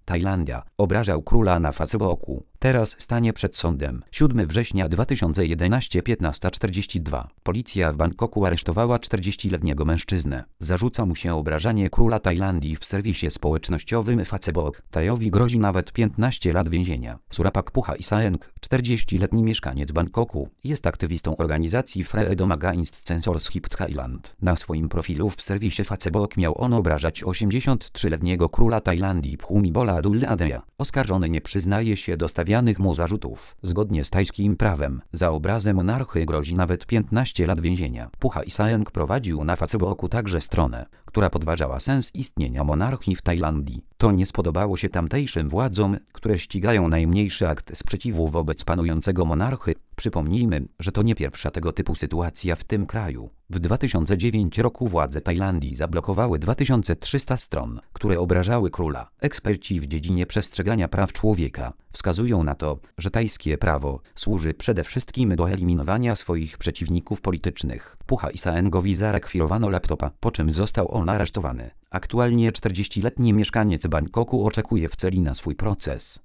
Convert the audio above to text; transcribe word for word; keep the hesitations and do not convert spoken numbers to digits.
Tajlandia, obrażał króla na Facebooku. Teraz stanie przed sądem. siódmego września dwa tysiące jedenastego, piętnasta czterdzieści dwa. Policja w Bangkoku aresztowała czterdziestoletniego mężczyznę. Zarzuca mu się obrażanie króla Tajlandii w serwisie społecznościowym Facebook. Tajowi grozi nawet piętnaście lat więzienia. Surapak Puhaissaeng, czterdziestoletni mieszkaniec Bangkoku, jest aktywistą organizacji Freedom Against Censorship Thailand. Na swoim profilu w serwisie Facebook miał on obrażać osiemdziesięciotrzyletniego króla Tajlandii Bhumibol Adulladeja. Oskarżony nie przyznaje się do stawianych mu zarzutów. Zgodnie z tajskim prawem, za obrazę monarchy grozi nawet piętnaście lat więzienia. Puhaissaeng prowadził na Facebooku także stronę, która podważała sens istnienia monarchii w Tajlandii. To nie spodobało się tamtejszym władzom, które ścigają najmniejszy akt sprzeciwu wobec panującego monarchy. Przypomnijmy, że to nie pierwsza tego typu sytuacja w tym kraju. W dwa tysiące dziewiątym roku władze Tajlandii zablokowały dwa tysiące trzysta stron, które obrażały króla. Eksperci w dziedzinie przestrzegania praw człowieka wskazują na to, że tajskie prawo służy przede wszystkim do eliminowania swoich przeciwników politycznych. Puhaissaengowi zarekwirowano laptopa, po czym został on aresztowany. Aktualnie czterdziestoletni mieszkaniec Bangkoku oczekuje w celi na swój proces.